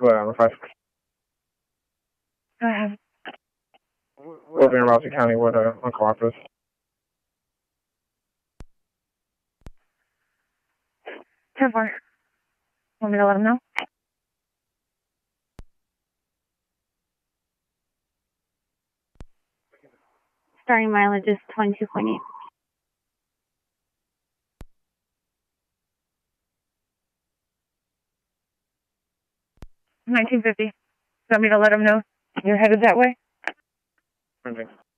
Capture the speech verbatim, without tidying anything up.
Whatever, five. Go ahead. Living in Rousey County with uh, Uncle Office. ten four. Want me to let him know? Starting mileage is twenty-two point eight. nineteen fifty. Want me to let him know you're headed that way? Okay.